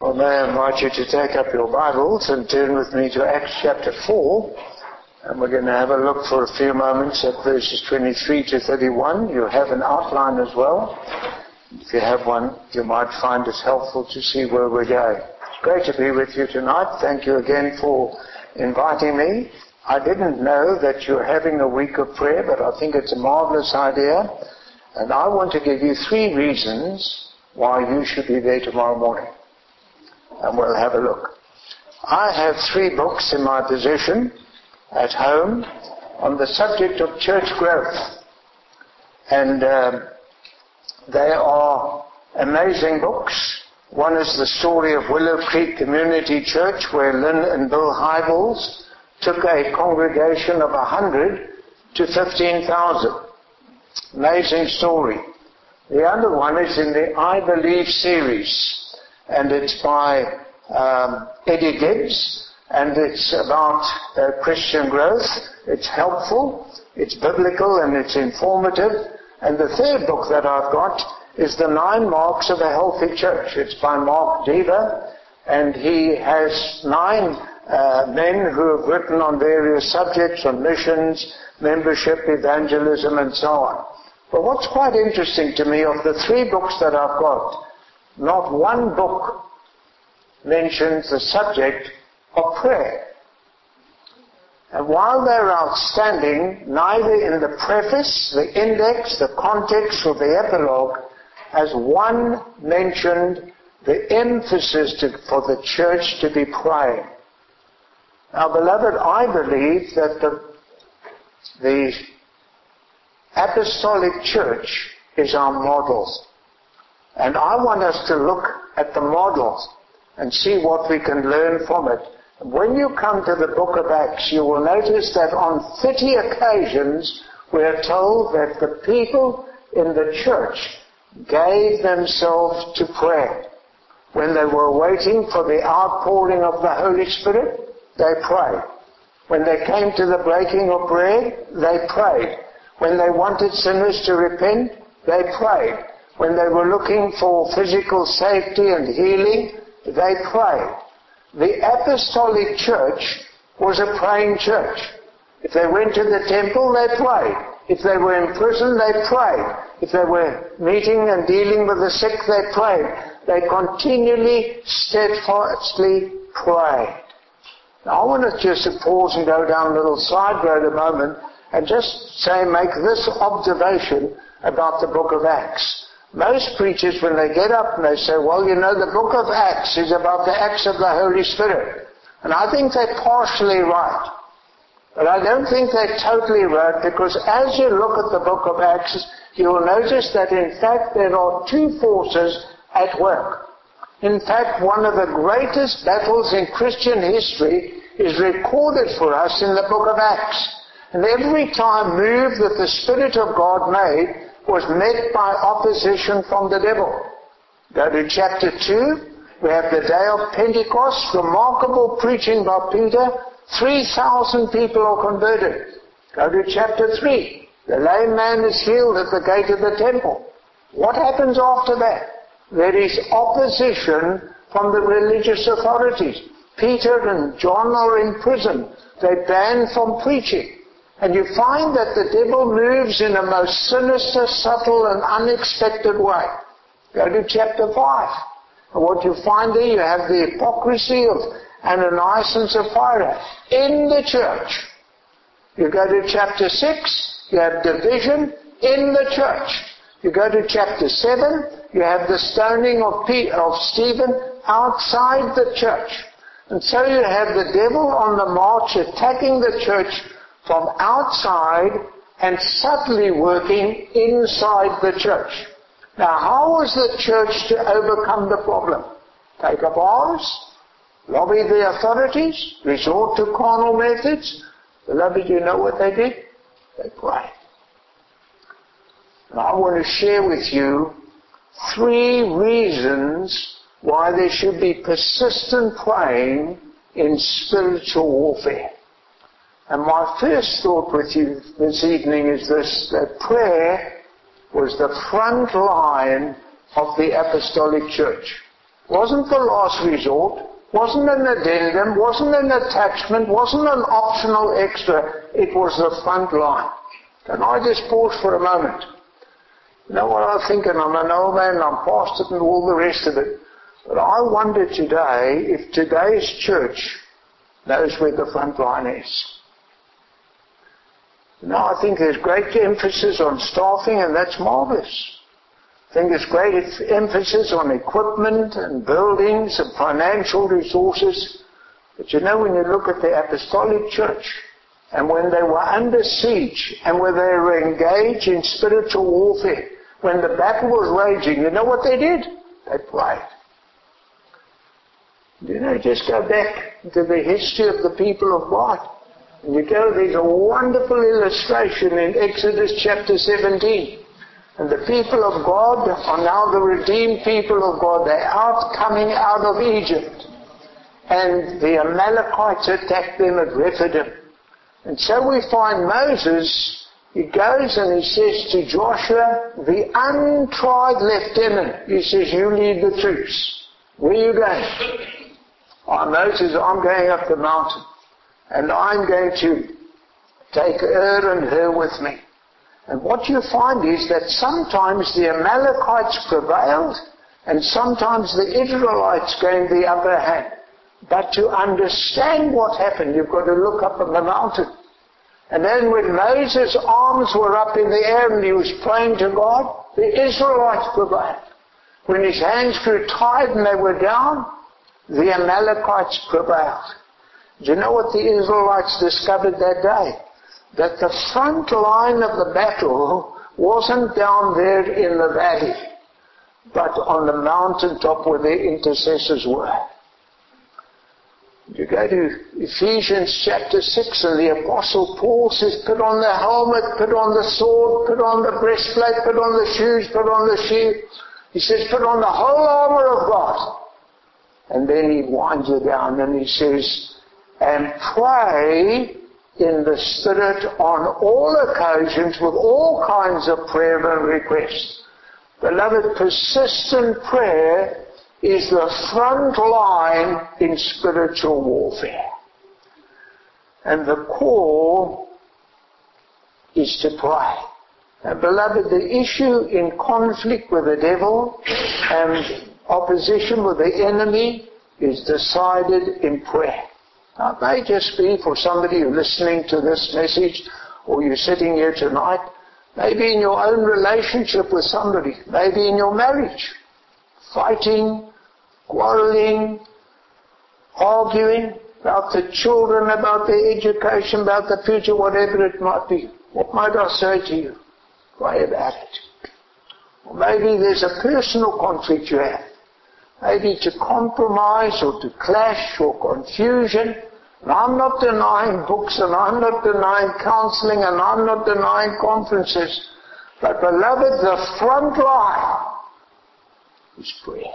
Well, may I invite you to take up your Bibles and turn with me to Acts chapter 4. And we're going to have a look for a few moments at verses 23 to 31. You have an outline as well. If you have one, you might find it helpful to see where we're going. It's great to be with you tonight. Thank you again for inviting me. I didn't know that you're having a week of prayer, but I think it's a marvelous idea. And I want to give you 3 reasons why you should be there tomorrow morning. And we'll have a look. I have 3 books in my possession at home on the subject of church growth. And they are amazing books. One is the story of Willow Creek Community Church, where Lynn and Bill Hybels took a congregation of 100 to 15,000. Amazing story. The other one is in the I Believe series. And it's by Eddie Gibbs, and it's about Christian growth. It's helpful, it's biblical, and it's informative. And the third book that I've got is The 9 Marks of a Healthy Church. It's by Mark Dever, and he has 9 men who have written on various subjects, on missions, membership, evangelism, and so on. But what's quite interesting to me, of the 3 books that I've got, not one book mentions the subject of prayer. And while they're outstanding, neither in the preface, the index, the context, or the epilogue has one mentioned the emphasis for the church to be praying. Now, beloved, I believe that the apostolic church is our model. And I want us to look at the model and see what we can learn from it. When you come to the book of Acts, you will notice that on 30 occasions we are told that the people in the church gave themselves to prayer. When they were waiting for the outpouring of the Holy Spirit, they prayed. When they came to the breaking of bread, they prayed. When they wanted sinners to repent, they prayed. When they were looking for physical safety and healing, they prayed. The apostolic church was a praying church. If they went to the temple, they prayed. If they were in prison, they prayed. If they were meeting and dealing with the sick, they prayed. They continually, steadfastly prayed. Now I want to just pause and go down a little side road a moment and just make this observation about the book of Acts. Most preachers, when they get up and they say, well, you know, the book of Acts is about the acts of the Holy Spirit. And I think they're partially right. But I don't think they're totally right, because as you look at the book of Acts, you will notice that in fact there are 2 forces at work. In fact, one of the greatest battles in Christian history is recorded for us in the book of Acts. And every time move that the Spirit of God made was met by opposition from the devil. Go to chapter 2. We have the day of Pentecost, remarkable preaching by Peter. 3,000 people are converted. Go to chapter 3. The lame man is healed at the gate of the temple. What happens after that? There is opposition from the religious authorities. Peter and John are in prison. They're banned from preaching. And you find that the devil moves in a most sinister, subtle, and unexpected way. Go to chapter 5. And what you find there, you have the hypocrisy of Ananias and Sapphira in the church. You go to chapter 6, you have division in the church. You go to chapter 7, you have the stoning of Stephen outside the church. And so you have the devil on the march attacking the church from outside and subtly working inside the church. Now, how was the church to overcome the problem? Take up arms? Lobby the authorities? Resort to carnal methods? Beloved, you know what they did? They prayed. And I want to share with you 3 reasons why there should be persistent praying in spiritual warfare. And my first thought with you this evening is this, that prayer was the front line of the apostolic church. Wasn't the last resort, wasn't an addendum, wasn't an attachment, wasn't an optional extra. It was the front line. Can I just pause for a moment? You know what I think, and I'm an old man, I'm past it and all the rest of it. But I wonder today if today's church knows where the front line is. You know, I think there's great emphasis on staffing, and that's marvelous. I think there's great emphasis on equipment and buildings and financial resources. But you know, when you look at the apostolic church, and when they were under siege, and when they were engaged in spiritual warfare, when the battle was raging, you know what they did? They prayed. You know, just go back to the history of the people of God. And you go, there's a wonderful illustration in Exodus chapter 17. And the people of God are now the redeemed people of God. They're coming out of Egypt. And the Amalekites attacked them at Rephidim. And so we find Moses, he goes and he says to Joshua, the untried lieutenant, he says, you lead the troops. Where are you going? Moses, I'm going up the mountain. And I'm going to take and Hur with me. And what you find is that sometimes the Amalekites prevailed, and sometimes the Israelites gained the upper hand. But to understand what happened, you've got to look up on the mountain. And then when Moses' arms were up in the air and he was praying to God, the Israelites prevailed. When his hands grew tired and they were down, the Amalekites prevailed. Do you know what the Israelites discovered that day? That the front line of the battle wasn't down there in the valley, but on the mountaintop where the intercessors were. You go to Ephesians chapter 6 and the Apostle Paul says, put on the helmet, put on the sword, put on the breastplate, put on the shoes, put on the shield. He says, put on the whole armor of God. And then he winds it down and he says, and pray in the Spirit on all occasions with all kinds of prayer and requests. Beloved, persistent prayer is the front line in spiritual warfare. And the call is to pray. And beloved, the issue in conflict with the devil and opposition with the enemy is decided in prayer. Now, it may just be for somebody who's listening to this message, or you're sitting here tonight, maybe in your own relationship with somebody, maybe in your marriage, fighting, quarreling, arguing about the children, about their education, about the future, whatever it might be. What might I say to you? Pray about it. Or maybe there's a personal conflict you have. Maybe to compromise or to clash or confusion. And I'm not denying books and I'm not denying counseling and I'm not denying conferences. But beloved, the front line is prayer.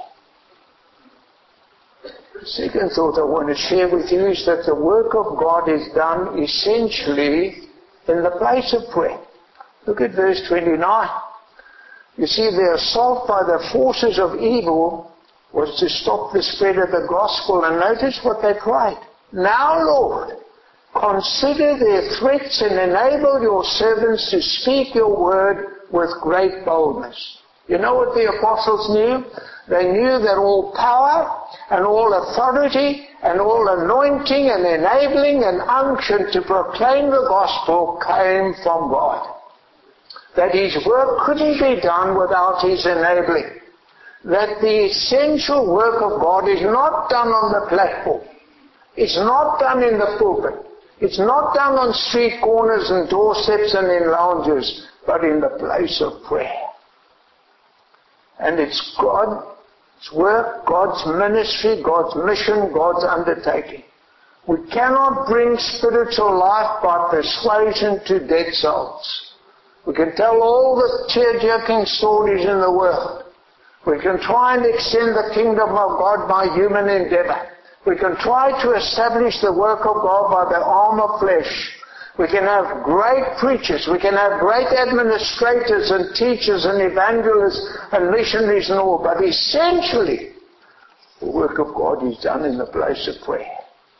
The second thought I want to share with you is that the work of God is done essentially in the place of prayer. Look at verse 29. You see, the assault by the forces of evil was to stop the spread of the gospel. And notice what they prayed. Now, Lord, consider their threats and enable your servants to speak your word with great boldness. You know what the apostles knew? They knew that all power and all authority and all anointing and enabling and unction to proclaim the gospel came from God. That his work couldn't be done without his enabling. That the essential work of God is not done on the platform. It's not done in the pulpit. It's not done on street corners and doorsteps and in lounges, but in the place of prayer. And it's God's work, God's ministry, God's mission, God's undertaking. We cannot bring spiritual life by persuasion to dead souls. We can tell all the tear-jerking stories in the world. We can try and extend the kingdom of God by human endeavor. We can try to establish the work of God by the arm of flesh. We can have great preachers. We can have great administrators and teachers and evangelists and missionaries and all. But essentially, The work of God is done in the place of prayer.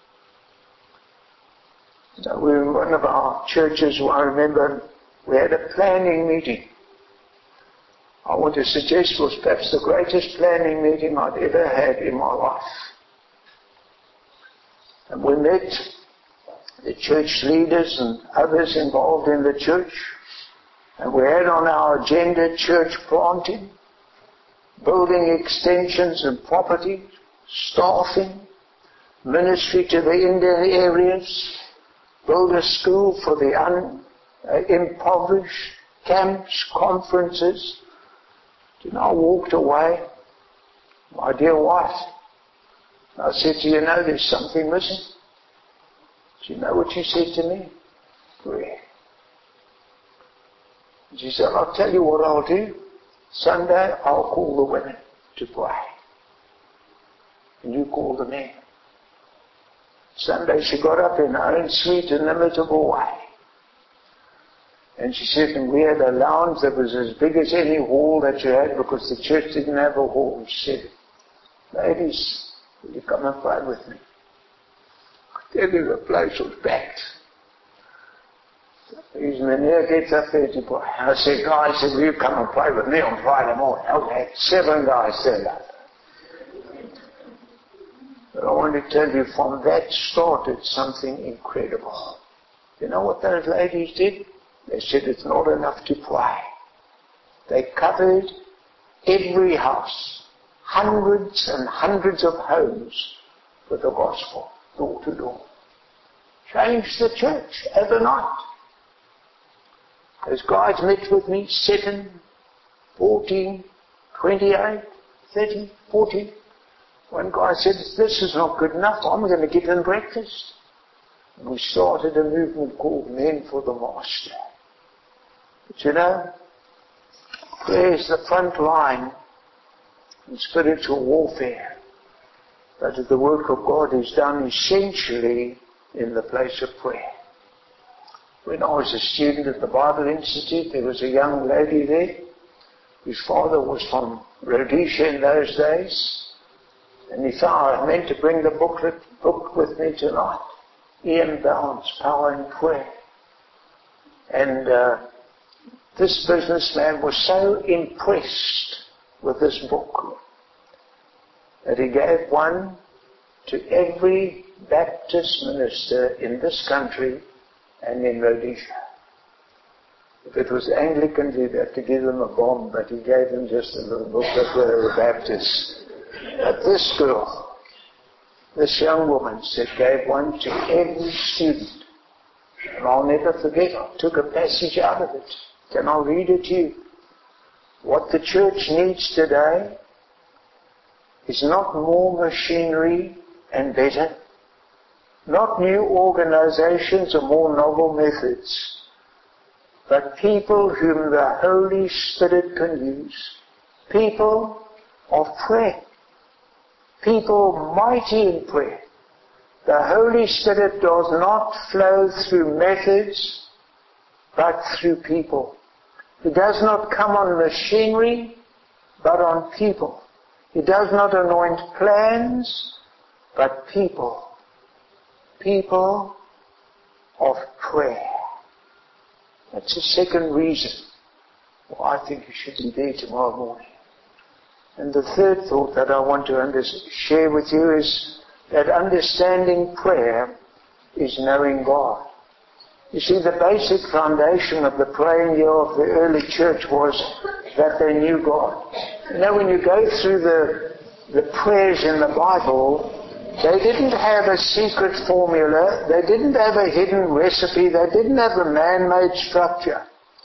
So we were in one of our churches where I remember we had a planning meeting. I want to suggest was perhaps the greatest planning meeting I'd ever had in my life. And we met the church leaders and others involved in the church. And we had on our agenda church planting, building extensions and property, staffing, ministry to the Indian areas, build a school for the impoverished, camps, conferences. You know, I walked away, my dear wife. I said, do you know there's something missing? Do you know what she said to me? Prayer. She said, I'll tell you what I'll do. Sunday, I'll call the women to pray. And you call the men. Sunday, she got up in her own sweet, inimitable way. And she said, and we had a lounge that was as big as any hall that you had because the church didn't have a hall. She said, ladies, will you come and pray with me? I tell you, the place was packed. His meneer gets up there to pray. I said, guys, will you come and pray with me on Friday morning? Okay, 7 guys turned up. But I want to tell you, from that started something incredible. You know what those ladies did? They said it's not enough to pray. They covered every house, hundreds and hundreds of homes with the gospel, door to door. Changed the church overnight. Those guys met with me, 7, 14, 28, 30, 40. One guy said, this is not good enough, I'm going to give them breakfast. And we started a movement called Men for the Master. But you know, prayer is the front line in spiritual warfare. But the work of God is done essentially in the place of prayer. When I was a student at the Bible Institute, there was a young lady there whose father was from Rhodesia in those days. And he thought I meant to bring the book with me tonight. Ian Bounds, Power in Prayer. And this businessman was so impressed with this book that he gave one to every Baptist minister in this country and in Rhodesia. If it was Anglican, he'd have to give them a bomb, but he gave them just a little booklet where they were Baptists. But this girl, this young woman, said, gave one to every student. And I'll never forget, I took a passage out of it. Can I read it to you? What the church needs today is not more machinery and better, not new organizations or more novel methods, but people whom the Holy Spirit can use. People of prayer. People mighty in prayer. The Holy Spirit does not flow through methods, but through people. He does not come on machinery, but on people. He does not anoint plans, but people. People of prayer. That's the second reason why I think you should be there tomorrow morning. And the third thought that I want to share with you is that understanding prayer is knowing God. You see, the basic foundation of the praying year of the early church was that they knew God. You know, when you go through the prayers in the Bible, they didn't have a secret formula. They didn't have a hidden recipe. They didn't have a man-made structure.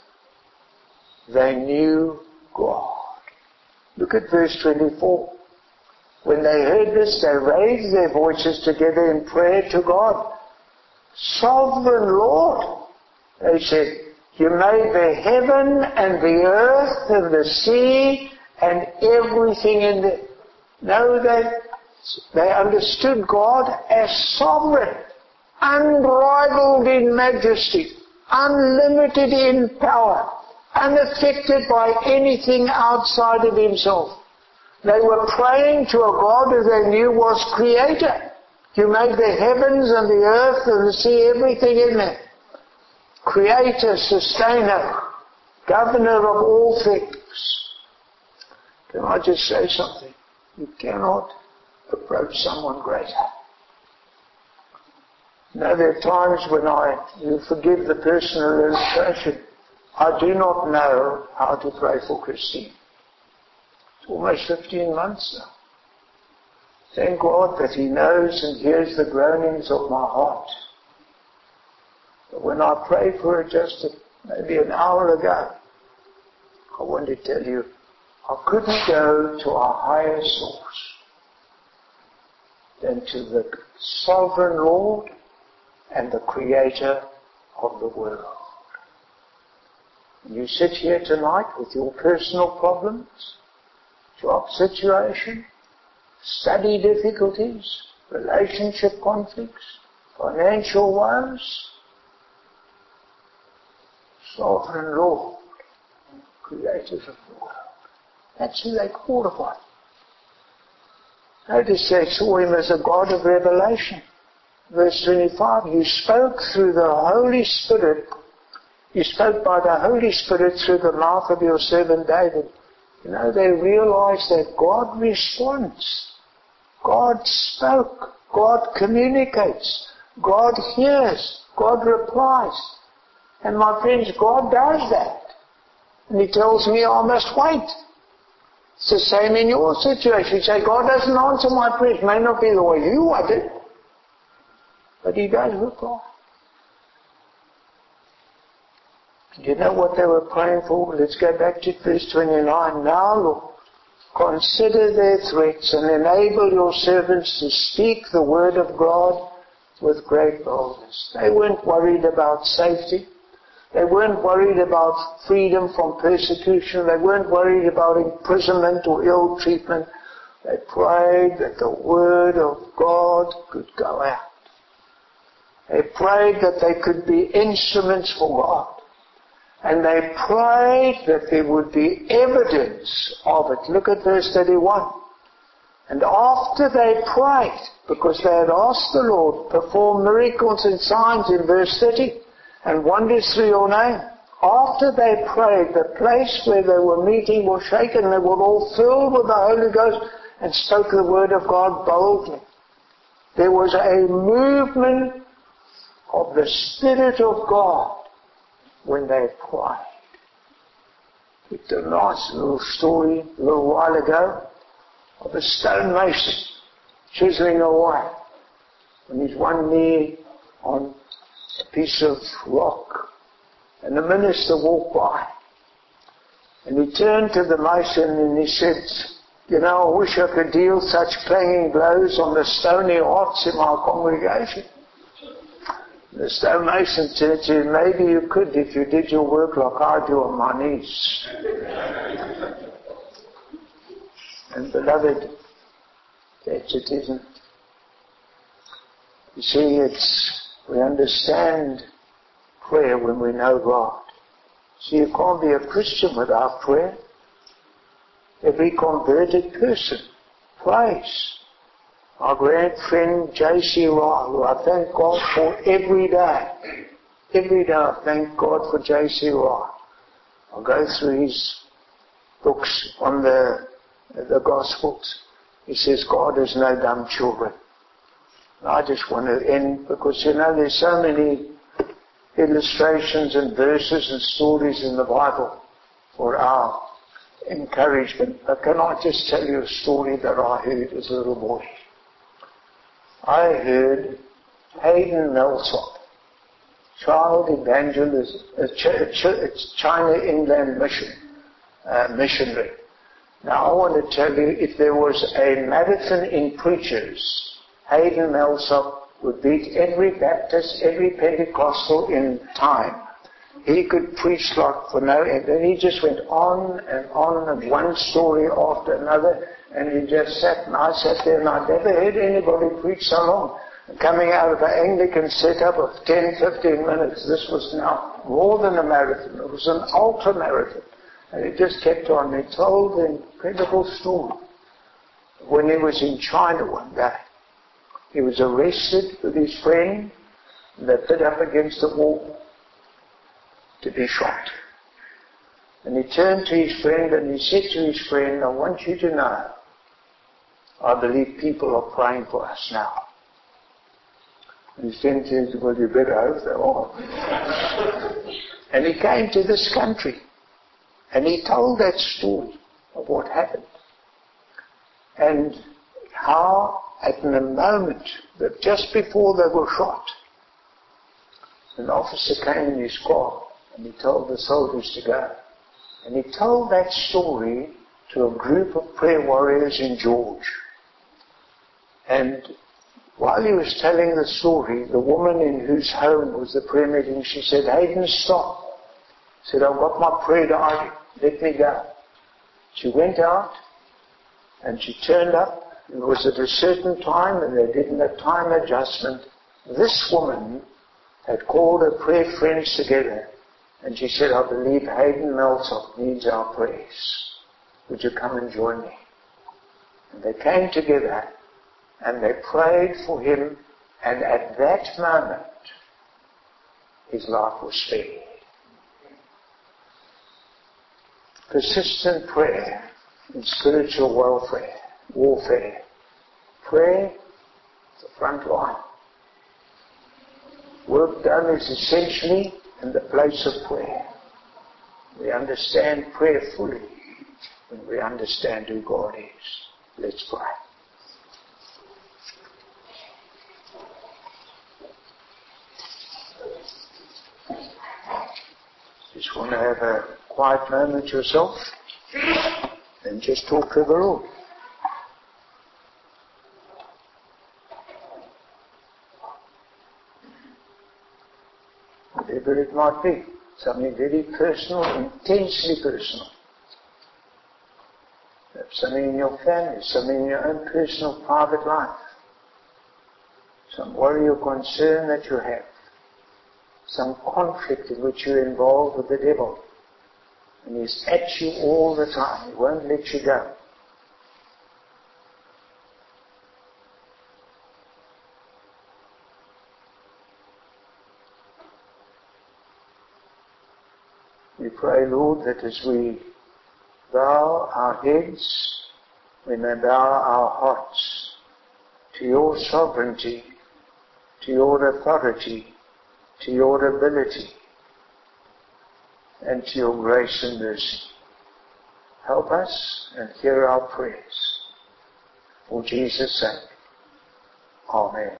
They knew God. Look at verse 24. When they heard this, they raised their voices together in prayer to God. Sovereign Lord, they said, you made the heaven and the earth and the sea and everything in it. No, they understood God as sovereign, unrivaled in majesty, unlimited in power, unaffected by anything outside of himself. They were praying to a God who they knew was creator. You made the heavens and the earth and the sea, everything in there. Creator, sustainer, governor of all things. Can I just say something? You cannot approach someone greater. Now there are times when you forgive the personal illustration, I do not know how to pray for Christine. It's almost 15 months now. Thank God that He knows and hears the groanings of my heart. But when I prayed for her just maybe an hour ago, I want to tell you, I couldn't go to a higher source than to the sovereign Lord and the Creator of the world. You sit here tonight with your personal problems, job situation, study difficulties, relationship conflicts, financial woes. Sovereign Lord, Creator of the world. That's who they called upon. Notice they saw Him as a God of revelation. Verse 25, you spoke through the Holy Spirit. You spoke by the Holy Spirit through the mouth of your servant David. You know, they realized that God responds. God spoke. God communicates. God hears. God replies. And my friends, God does that. And He tells me I must wait. It's the same in your situation. You say, God doesn't answer my prayers. It may not be the way you want it, but He does reply. Do you know what they were praying for? Let's go back to verse 29. Now, Lord, consider their threats and enable your servants to speak the word of God with great boldness. They weren't worried about safety. They weren't worried about freedom from persecution. They weren't worried about imprisonment or ill treatment. They prayed that the word of God could go out. They prayed that they could be instruments for God. And they prayed that there would be evidence of it. Look at verse 31. And after they prayed, because they had asked the Lord, perform miracles and signs in verse 30, and wonders through your name. After they prayed, the place where they were meeting was shaken. They were all filled with the Holy Ghost and spoke the word of God boldly. There was a movement of the Spirit of God when they prayed. It's a nice little story a little while ago of a stonemason chiseling away on his one knee on a piece of rock. And the minister walked by. And he turned to the mason and he said, you know, I wish I could deal such clanging blows on the stony hearts in my congregation. The stonemason said to him, maybe you could if you did your work like I do on my knees. And beloved, that's it, isn't it? You see, we understand prayer when we know God. So you can't be a Christian without prayer. Every converted person prays. Our great friend J.C. Ryle, who I thank God for every day. Every day I thank God for J.C. Ryle. I'll go through his books on the Gospels. He says, God has no dumb children. And I just want to end because, you know, there's so many illustrations and verses and stories in the Bible for our encouragement. But can I just tell you a story that I heard as a little boy? I heard Hayden Millsop, child evangelist, China Inland missionary. Now I want to tell you, if there was a marathon in preachers, Hayden Millsop would beat every Baptist, every Pentecostal in time. He could preach like for no end. And he just went on and one story after another. And he just sat, and I sat there, and I'd never heard anybody preach so long. Coming out of an Anglican setup of 10, 15 minutes, this was now more than a marathon. It was an ultra-marathon. And he just kept on. He told an incredible story when he was in China one day. He was arrested with his friend. They put up against the wall to be shot. And he turned to his friend and he said to his friend, I want you to know, I believe people are praying for us now. And his friend said, well, you better hope they are. And he came to this country and he told that story of what happened. And how at the moment that just before they were shot, an officer came in his car and he told the soldiers to go. And he told that story to a group of prayer warriors in George. And while he was telling the story, the woman in whose home was the prayer meeting, she said, Hayden, stop. Said, I've got my prayer diary. Let me go. She went out and she turned up. It was at a certain time and they did a time adjustment. This woman had called her prayer friends together and she said, I believe Hayden Meltzoff needs our prayers. Would you come and join me? And they came together and they prayed for him, and at that moment his life was spared. Persistent prayer in spiritual warfare. Prayer is the front line. Work done is essentially in the place of prayer. We understand prayer fully when we understand who God is. Let's pray. Just want to have a quiet moment yourself and just talk to the Lord. Whatever it might be, something very personal, intensely personal. Something in your family, something in your own personal private life. Some worry or concern that you have. Some conflict in which you're involved with the devil. And he's at you all the time. He won't let you go. We pray, Lord, that as we bow our heads, we may bow our hearts to your sovereignty, to your authority, to your ability, and to your grace and mercy. Help us and hear our prayers. For Jesus' sake. Amen.